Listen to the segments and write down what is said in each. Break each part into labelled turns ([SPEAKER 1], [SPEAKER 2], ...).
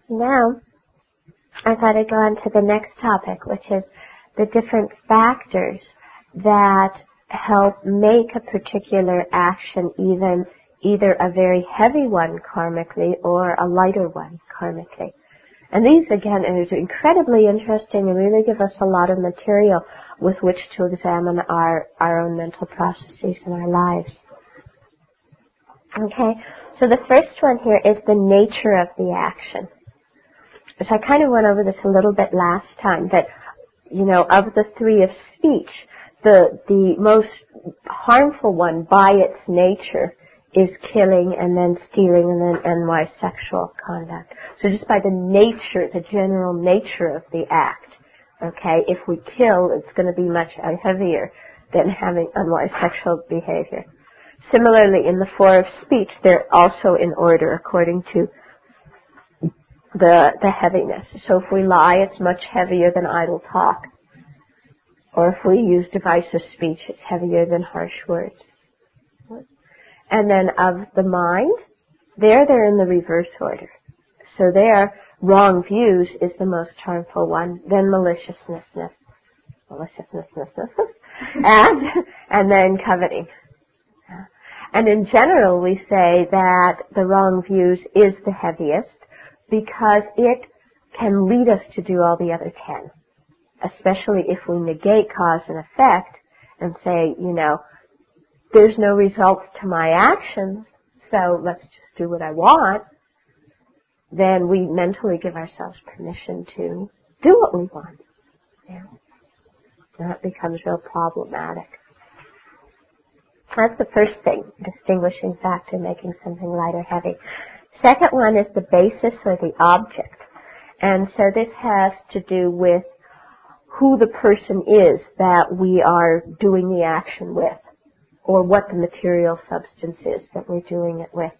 [SPEAKER 1] Now, I thought I'd go on to the next topic, which is the different factors that help make a particular action either a very heavy one karmically or a lighter one karmically. And these, again, are incredibly interesting and really give us a lot of material with which to examine our own mental processes in our lives. Okay, so the first one here is the nature of the action. So I kind of went over this a little bit last time, that, of the three of speech, the most harmful one by its nature is killing and then stealing and then unwise sexual conduct. So just by the nature, the general nature of the act, okay, if we kill, it's going to be much heavier than having unwise sexual behavior. Similarly, in the four of speech, they're also in order according to the heaviness. So if we lie, it's much heavier than idle talk. Or if we use divisive speech, it's heavier than harsh words. And then of the mind, they're in the reverse order. So there, wrong views is the most harmful one, then maliciousness, and then coveting. And in general, we say that the wrong views is the heaviest because it can lead us to do all the other 10, especially if we negate cause and effect and say, there's no results to my actions, so let's just do what I want. Then we mentally give ourselves permission to do what we want. Yeah. And that becomes real problematic. That's the first thing, distinguishing factor, making something light or heavy. Second one is the basis or the object. And so this has to do with who the person is that we are doing the action with, or what the material substance is that we're doing it with.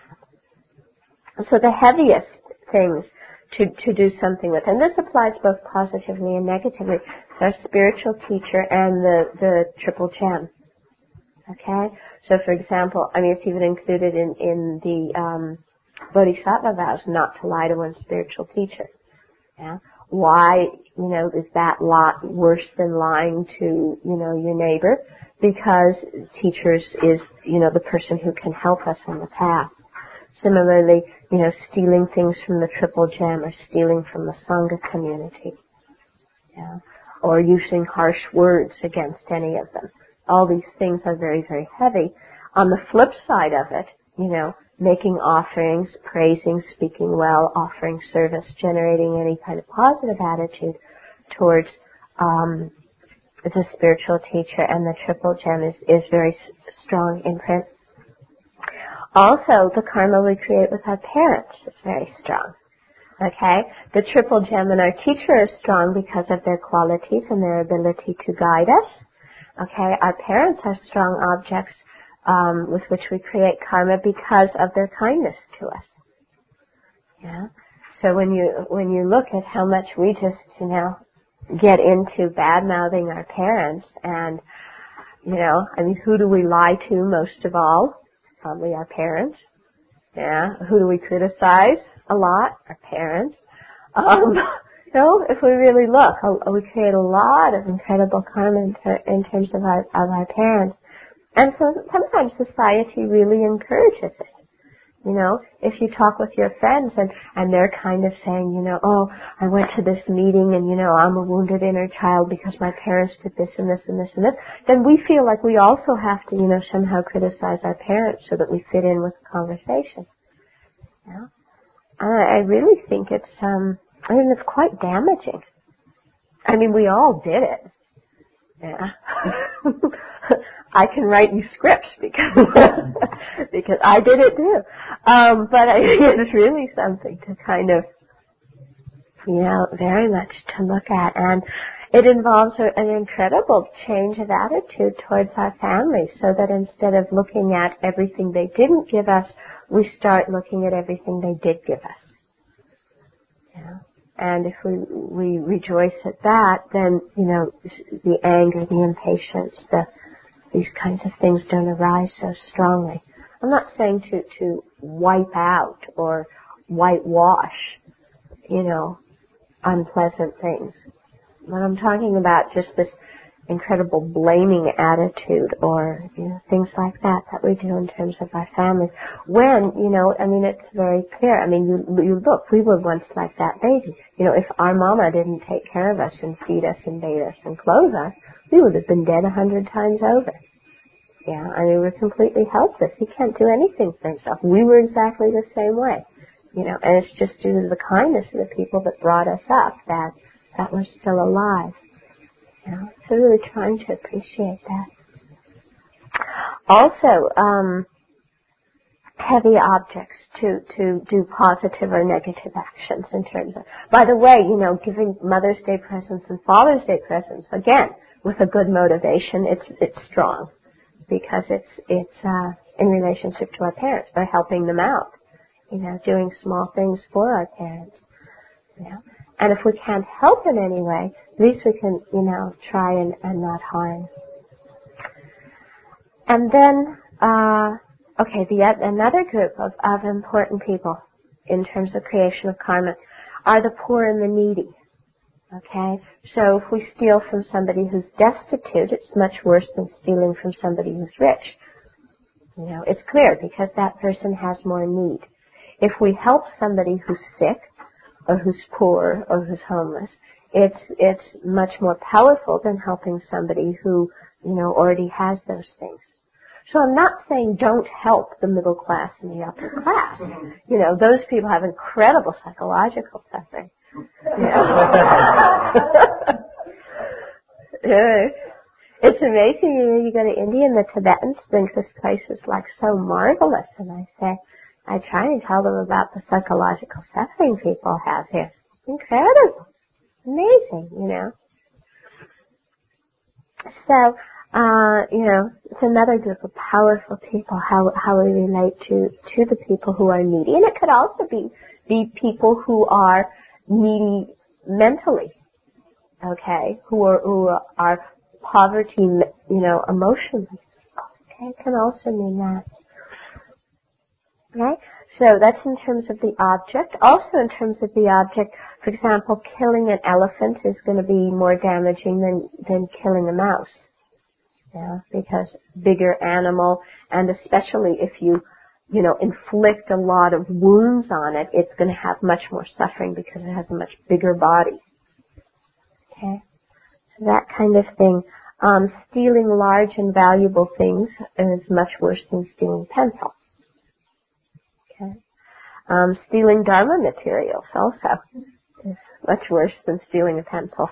[SPEAKER 1] So the heaviest things to do something with, and this applies both positively and negatively, is our spiritual teacher and the triple gem. Okay? So for example, it's even included in the Bodhisattva vows not to lie to one's spiritual teacher. Yeah? Why, is that lot worse than lying to, your neighbor? Because teachers is, the person who can help us on the path. Similarly, stealing things from the triple gem or stealing from the Sangha community. Yeah? Or using harsh words against any of them. All these things are very, very heavy. On the flip side of it, making offerings, praising, speaking well, offering service, generating any kind of positive attitude towards the spiritual teacher and the triple gem is very strong imprint. Also, the karma we create with our parents is very strong. Okay? The triple gem and our teacher is strong because of their qualities and their ability to guide us. Okay? Our parents are strong objects with which we create karma because of their kindness to us. Yeah? So when you look at how much we just, get into bad-mouthing our parents and, who do we lie to most of all? Probably our parents. Yeah. Who do we criticize a lot? Our parents. If we really look, we create a lot of incredible karma in terms of our parents. And so sometimes society really encourages it. If you talk with your friends and they're kind of saying, oh, I went to this meeting and, I'm a wounded inner child because my parents did this and this and this and this, then we feel like we also have to, somehow criticize our parents so that we fit in with the conversation. Yeah? I really think it's quite damaging. We all did it. Yeah. I can write you scripts because I did it too. But I think it's really something to kind of, very much to look at. And it involves an incredible change of attitude towards our families so that instead of looking at everything they didn't give us, we start looking at everything they did give us. Yeah. And if we rejoice at that, then, the anger, the impatience, these kinds of things don't arise so strongly. I'm not saying to wipe out or whitewash unpleasant things. But I'm talking about just this incredible blaming attitude or, things like that we do in terms of our families. When, it's very clear. You look, we were once like that baby. If our mama didn't take care of us and feed us and bathe us and clothe us, we would have been dead 100 times over. Yeah, we're completely helpless. He can't do anything for himself. We were exactly the same way. And it's just due to the kindness of the people that brought us up that we're still alive. So really trying to appreciate that. Also, heavy objects to do positive or negative actions in terms of, by the way, giving Mother's Day presents and Father's Day presents, again, with a good motivation, it's strong because it's in relationship to our parents by helping them out, doing small things for our parents, And if we can't help in any way, at least we can, try and not harm. And then, another group of important people in terms of creation of karma are the poor and the needy. Okay? So if we steal from somebody who's destitute, it's much worse than stealing from somebody who's rich. It's clear because that person has more need. If we help somebody who's sick, or who's poor, or who's homeless, it's much more powerful than helping somebody who, already has those things. So I'm not saying don't help the middle class and the upper class. Those people have incredible psychological suffering. It's amazing, you go to India and the Tibetans think this place is like so marvelous, and I try and tell them about the psychological suffering people have here. Incredible. Amazing, So, it's another group of powerful people, how we relate to the people who are needy. And it could also be people who are needy mentally, okay, who are poverty, emotionally. Okay, it can also mean that. Okay? So that's in terms of the object. Also in terms of the object, for example, killing an elephant is going to be more damaging than killing a mouse. Because bigger animal, and especially if you inflict a lot of wounds on it, it's going to have much more suffering because it has a much bigger body. Okay? So that kind of thing. Stealing large and valuable things is much worse than stealing pencil. Okay. Stealing Dharma materials also is much worse than stealing a pencil.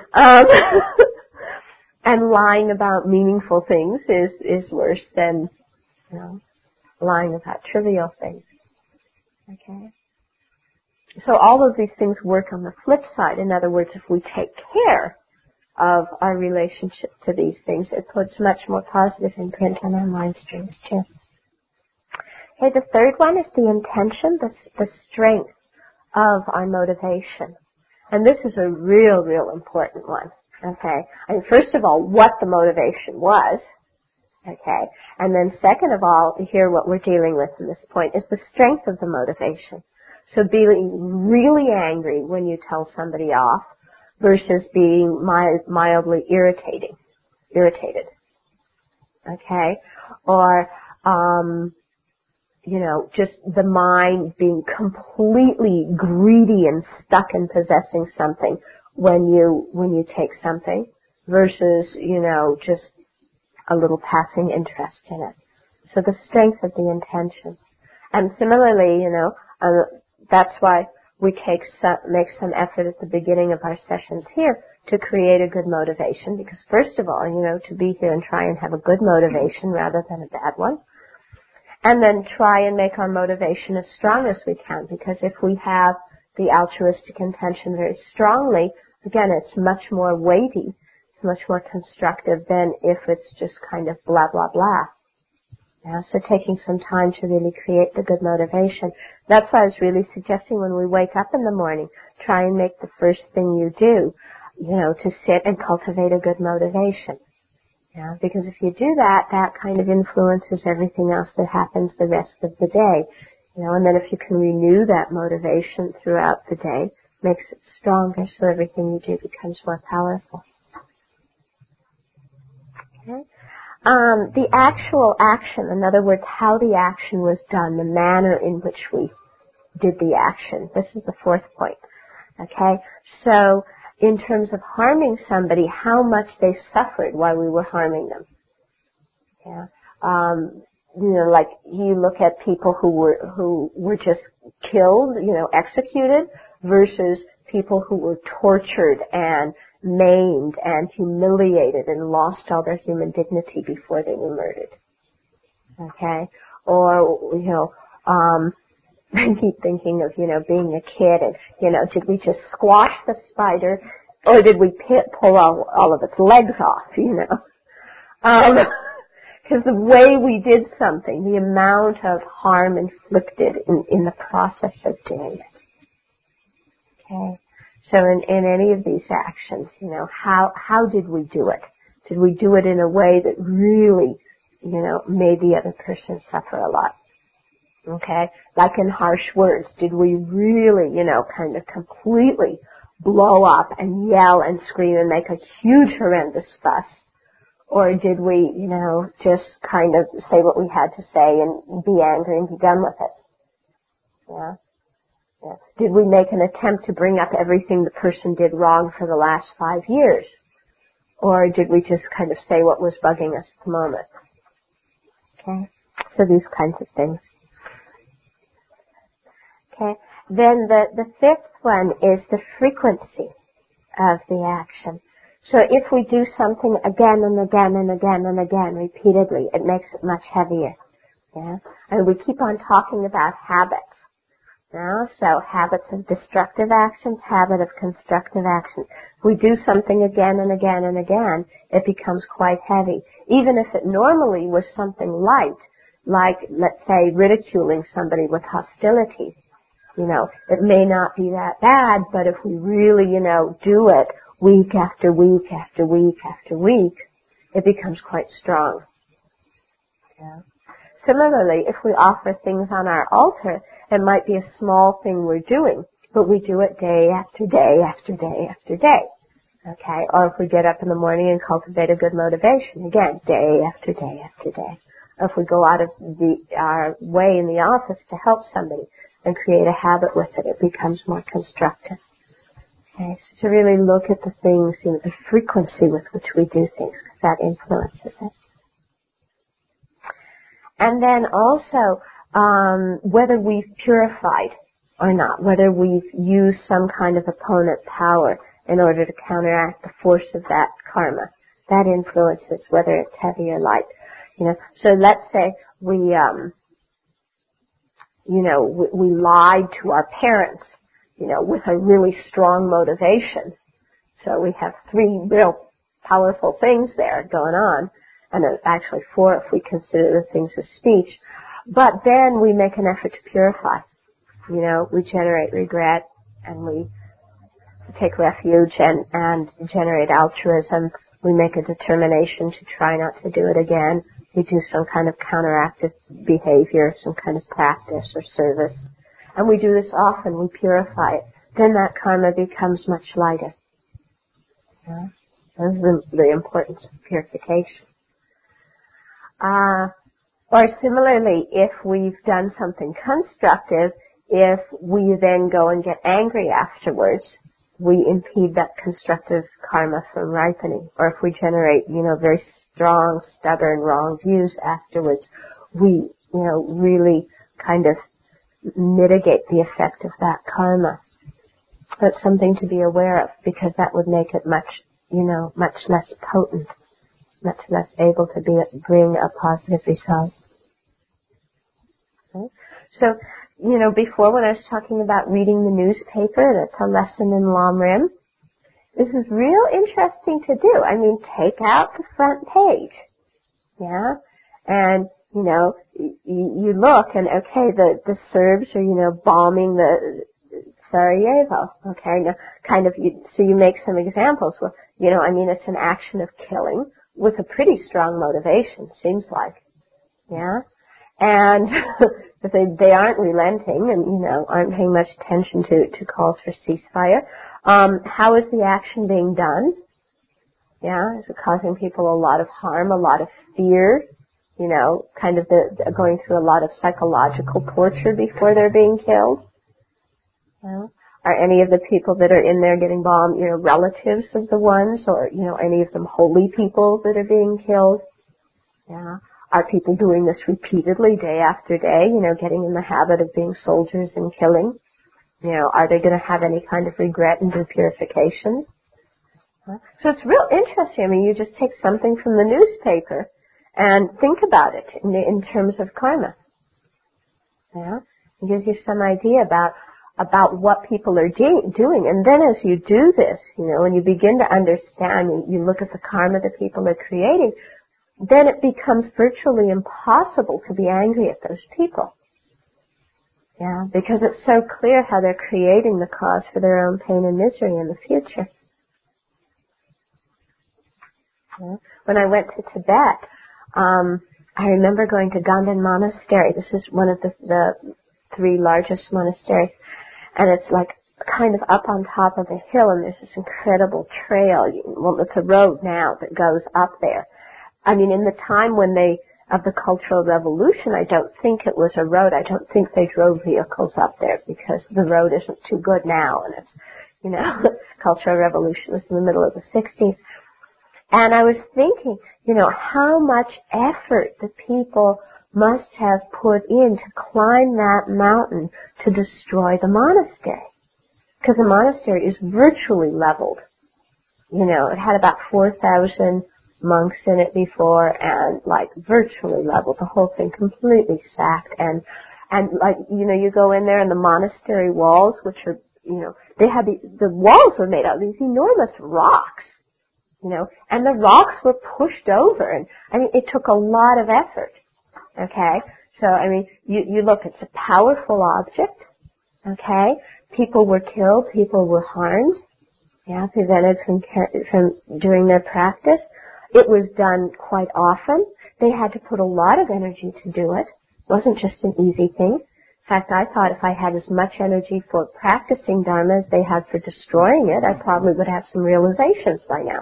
[SPEAKER 1] And lying about meaningful things is worse than, lying about trivial things. Okay. So all of these things work on the flip side. In other words, if we take care of our relationship to these things, it puts much more positive imprint on our mind streams too. Okay, the third one is the intention, the strength of our motivation. And this is a real important one. Okay. First of all, what the motivation was. Okay. And then second of all, here what we're dealing with in this point is the strength of the motivation. So being really angry when you tell somebody off versus being mildly irritated. Okay. Or, just the mind being completely greedy and stuck in possessing something when you take something versus, just a little passing interest in it. So the strength of the intention. And similarly, that's why we make some effort at the beginning of our sessions here to create a good motivation, because first of all, to be here and try and have a good motivation rather than a bad one. And then try and make our motivation as strong as we can, because if we have the altruistic intention very strongly, again, it's much more weighty, it's much more constructive than if it's just kind of blah, blah, blah. So taking some time to really create the good motivation. That's why I was really suggesting when we wake up in the morning, try and make the first thing you do, to sit and cultivate a good motivation. Because if you do that, that kind of influences everything else that happens the rest of the day. And then if you can renew that motivation throughout the day, makes it stronger, so everything you do becomes more powerful. Okay? The actual action, in other words, how the action was done, the manner in which we did the action. This is the fourth point. Okay? So, in terms of harming somebody, how much they suffered while we were harming them. Yeah. Like you look at people who were just killed, executed, versus people who were tortured and maimed and humiliated and lost all their human dignity before they were murdered. Okay? Or, I keep thinking of, being a kid and, did we just squash the spider or did we pull all of its legs off, Because the way we did something, the amount of harm inflicted in the process of doing it. Okay? So in any of these actions, how did we do it? Did we do it in a way that really, made the other person suffer a lot? Okay? Like in harsh words, did we really, kind of completely blow up and yell and scream and make a huge horrendous fuss? Or did we, just kind of say what we had to say and be angry and be done with it? Yeah? Yeah. Did we make an attempt to bring up everything the person did wrong for the last 5 years? Or did we just kind of say what was bugging us at the moment? Okay? So these kinds of things. Okay? Then the fifth one is the frequency of the action. So if we do something again and again and again and again repeatedly, it makes it much heavier. Yeah? And we keep on talking about habits. So habits of destructive actions, habit of constructive actions. If we do something again and again and again, it becomes quite heavy. Even if it normally was something light, like, let's say, ridiculing somebody with hostility. It may not be that bad, but if we really, do it week after week after week after week, it becomes quite strong. Yeah. Similarly, if we offer things on our altar, it might be a small thing we're doing, but we do it day after day after day after day. Okay? Or if we get up in the morning and cultivate a good motivation, again, day after day after day. Or if we go out of our way in the office to help somebody and create a habit with it, it becomes more constructive. Okay? So to really look at the things, the frequency with which we do things, because that influences it. And then also, whether we've purified or not, whether we've used some kind of opponent power in order to counteract the force of that karma. That influences whether it's heavy or light. So let's say we lied to our parents, with a really strong motivation. So we have 3 real powerful things there going on. And actually 4 if we consider the things of speech. But then we make an effort to purify. We generate regret and we take refuge and generate altruism. We make a determination to try not to do it again. We do some kind of counteractive behavior, some kind of practice or service. And we do this often. We purify it. Then that karma becomes much lighter. Yeah? This is the importance of purification. Or similarly, if we've done something constructive, if we then go and get angry afterwards, we impede that constructive karma from ripening. Or if we generate, very strong, stubborn, wrong views afterwards, we, really kind of mitigate the effect of that karma. That's something to be aware of, because that would make it much less potent, much less able to bring a positive result. Okay? So, before when I was talking about reading the newspaper, that's a lesson in Lamrim. This is real interesting to do. Take out the front page. Yeah? And, you look and, okay, the Serbs are, bombing the Sarajevo. Okay? Now, so you make some examples. Well, it's an action of killing with a pretty strong motivation, seems like. Yeah? and if they aren't relenting and, aren't paying much attention to calls for ceasefire, how is the action being done? Yeah, is it causing people a lot of harm, a lot of fear? Kind of going through a lot of psychological torture before they're being killed? Are any of the people that are in there getting bombed, relatives of the ones, or, any of them holy people that are being killed? Yeah. Are people doing this repeatedly, day after day, getting in the habit of being soldiers and killing? Are they going to have any kind of regret and do purification? So it's real interesting. I mean, you just take something from the newspaper and think about it in terms of karma. Yeah? It gives you some idea about what people are doing. And then as you do this, when you begin to understand, you look at the karma that people are creating, then it becomes virtually impossible to be angry at those people. Yeah, because it's so clear how they're creating the cause for their own pain and misery in the future. Yeah. When I went to Tibet, I remember going to Ganden Monastery. This is one of the 3 largest monasteries. And it's like kind of up on top of a hill, and there's this incredible trail. Well, it's a road now that goes up there. I mean, in the time of the Cultural Revolution, I don't think it was a road. I don't think they drove vehicles up there because the road isn't too good now. And it's, Cultural Revolution was in the middle of the 60s. And I was thinking, how much effort the people must have put in to climb that mountain to destroy the monastery. Because the monastery is virtually leveled. It had about 4,000 monks in it before, and virtually leveled. The whole thing completely sacked. And you go in there and the monastery walls, which are, they had the walls were made out of these enormous rocks. And the rocks were pushed over, and it took a lot of effort. Okay? So, you look, it's a powerful object. Okay? People were killed, people were harmed. Yeah, prevented from doing their practice. It was done quite often. They had to put a lot of energy to do it. It wasn't just an easy thing. In fact, I thought if I had as much energy for practicing Dharma as they had for destroying it, I probably would have some realizations by now.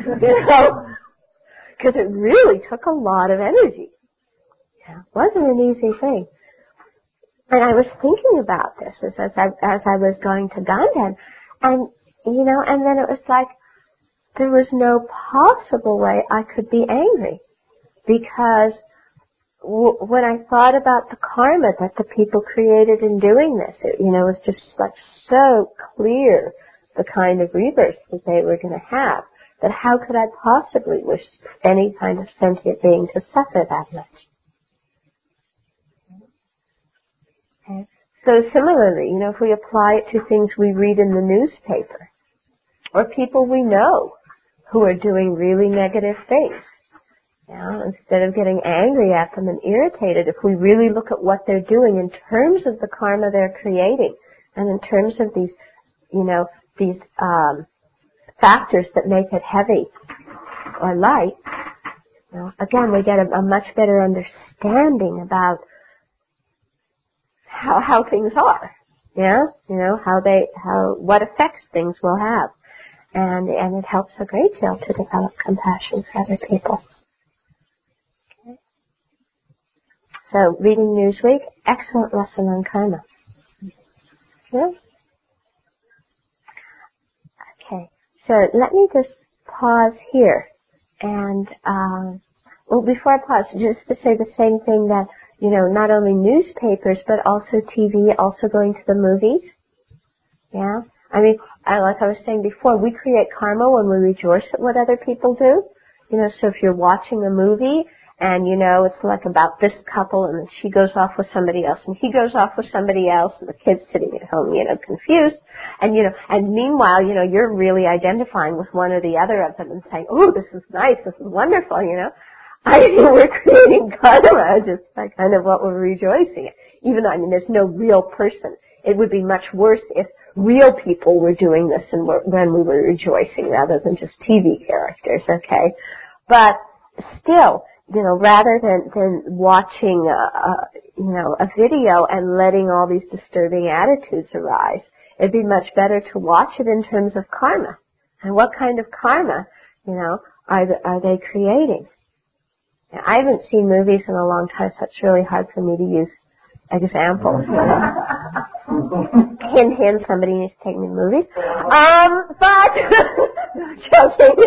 [SPEAKER 1] Because it really took a lot of energy. Yeah, it wasn't an easy thing. And I was thinking about this as I was going to Ganden, and then it was like there was no possible way I could be angry, because when I thought about the karma that the people created in doing this, it was just so clear the kind of rebirth that they were going to have, that how could I possibly wish any kind of sentient being to suffer that much? Okay. So similarly, if we apply it to things we read in the newspaper, or people we know who are doing really negative things, instead of getting angry at them and irritated, if we really look at what they're doing in terms of the karma they're creating, and in terms of these factors that make it heavy or light, again, we get a much better understanding about how things are. Yeah, what effects things will have. And it helps a great deal to develop compassion for other people. Okay. So, reading Newsweek, excellent lesson on karma. Yeah? Okay. So, let me just pause here. And, before I pause, just to say the same thing that, not only newspapers, but also TV, also going to the movies. Yeah? Like I was saying before, we create karma when we rejoice at what other people do. So if you're watching a movie and, it's like about this couple and she goes off with somebody else and he goes off with somebody else and the kid's sitting at home, confused. And, and meanwhile, you're really identifying with one or the other of them and saying, oh, this is nice, this is wonderful, we're creating karma just by kind of what we're rejoicing at. Even though, there's no real person. It would be much worse if real people were doing this and when we were rejoicing rather than just TV characters, okay? But still, rather than watching a video and letting all these disturbing attitudes arise, it'd be much better to watch it in terms of karma. And what kind of karma, are they creating? Now, I haven't seen movies in a long time, so it's really hard for me to use examples. Hint, hint, somebody needs to take me to movies. But, no, joking.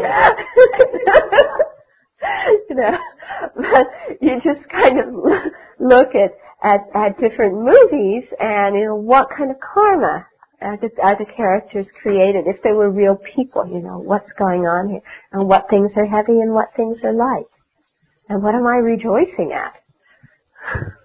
[SPEAKER 1] But you just kind of look at different movies and, what kind of karma are the characters created? If they were real people, what's going on here? And what things are heavy and what things are light? And what am I rejoicing at?